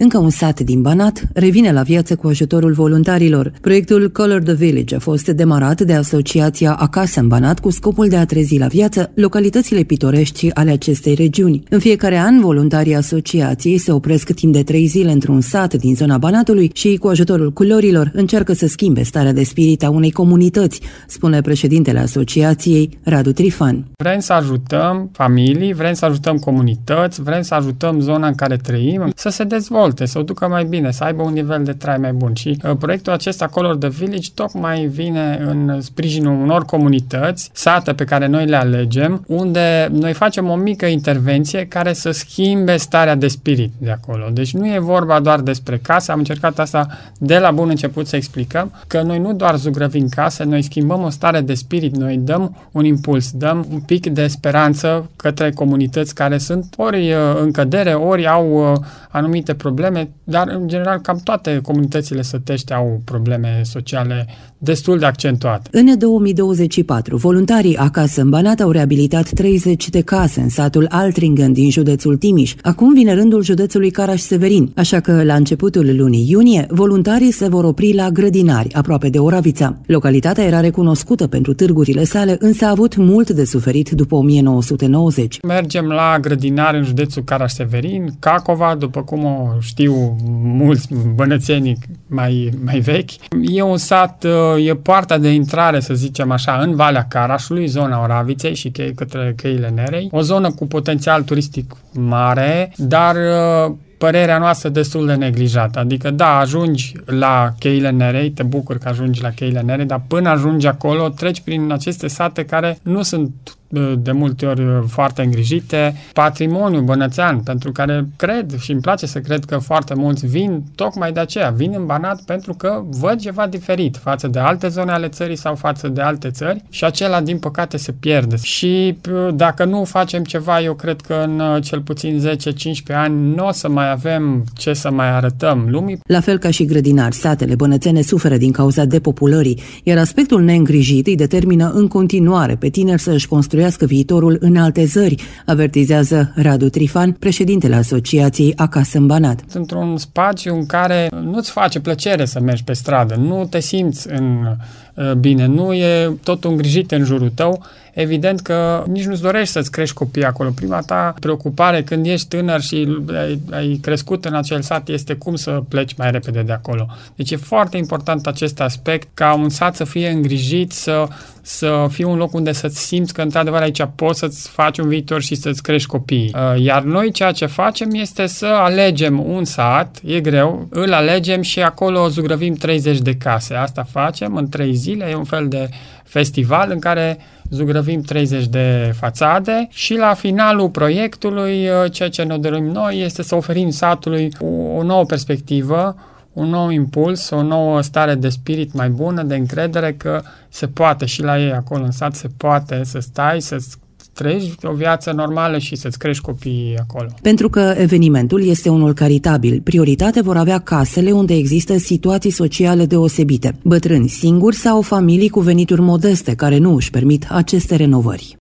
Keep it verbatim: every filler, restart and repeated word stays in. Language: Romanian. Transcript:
Încă un sat din Banat revine la viață cu ajutorul voluntarilor. Proiectul Color the Village a fost demarat de asociația Acasă în Banat cu scopul de a trezi la viață localitățile pitorești ale acestei regiuni. În fiecare an, voluntarii asociației se opresc timp de trei zile într-un sat din zona Banatului și, cu ajutorul culorilor, încearcă să schimbe starea de spirit a unei comunități, spune președintele asociației, Radu Trifan. Vrem să ajutăm familii, vrem să ajutăm comunități, vrem să ajutăm zona în care trăim să se dezvolte, să o ducă mai bine, să aibă un nivel de trai mai bun. Și uh, proiectul acesta Color the Village tocmai vine în sprijinul unor comunități, sate pe care noi le alegem, unde noi facem o mică intervenție care să schimbe starea de spirit de acolo. Deci nu e vorba doar despre case, am încercat asta de la bun început să explicăm, că noi nu doar zugrăvim case, noi schimbăm o stare de spirit, noi dăm un impuls, dăm un pic de speranță către comunități care sunt ori în cădere, ori au anumite probleme, dar în general cam toate comunitățile sătești au probleme sociale destul de accentuate. În două mii douăzeci și patru, voluntarii Acasă în Banat au reabilitat treizeci de case în satul Altringen din județul Timiș. Acum vine rândul județului Caraș-Severin, așa că la începutul lunii iunie, voluntarii se vor opri la Grădinari, aproape de Oravița. Localitatea era recunoscută pentru târgurile sale, însă a avut mult de suferit după o mie nouă sute nouăzeci. Mergem la Grădinari în județul Caraș-Severin, Cacova, după cum o știu mulți bănățenii mai, mai vechi. E un sat, e poarta de intrare, să zicem așa, în Valea Carașului, zona Oraviței și chei, către Cheile Nerei. O zonă cu potențial turistic mare, dar părerea noastră destul de neglijată. Adică, da, ajungi la Cheile Nerei, te bucur că ajungi la Cheile Nerei, dar până ajungi acolo, treci prin aceste sate care nu sunt de multe ori foarte îngrijite, patrimoniu bănățean, pentru care cred și îmi place să cred că foarte mulți vin tocmai de aceea, vin în Banat pentru că văd ceva diferit față de alte zone ale țării sau față de alte țări și acela, din păcate, se pierde. Și dacă nu facem ceva, eu cred că în cel puțin zece cincisprezece ani nu o să mai avem ce să mai arătăm lumii. La fel ca și Grădinari, satele bănățene suferă din cauza depopulării, iar aspectul neîngrijit îi determină în continuare pe tineri să își construiască viitorul în alte zări, avertizează Radu Trifan, președintele asociației Acasă în Banat. Într-un spațiu în care nu-ți face plăcere să mergi pe stradă, nu te simți în bine, nu e totul îngrijit în jurul tău, evident că nici nu-ți dorești să-ți crești copiii acolo. Prima ta preocupare când ești tânăr și ai, ai crescut în acel sat este cum să pleci mai repede de acolo. Deci e foarte important acest aspect, ca un sat să fie îngrijit, să, să fie un loc unde să-ți simți că într-adevăr aici poți să-ți faci un viitor și să-ți crești copiii. Iar noi ceea ce facem este să alegem un sat, e greu, îl alegem și acolo zugrăvim treizeci de case. Asta facem în trei zile, e un fel de festival în care zugrăvim treizeci de fațade și la finalul proiectului ceea ce ne dorim noi este să oferim satului o, o nouă perspectivă, un nou impuls, o nouă stare de spirit mai bună, de încredere că se poate și la ei acolo în sat se poate să stai, să-ți trăiești o viață normală și să-ți crești copiii acolo. Pentru că evenimentul este unul caritabil, prioritate vor avea casele unde există situații sociale deosebite, bătrâni singuri sau familii cu venituri modeste care nu își permit aceste renovări.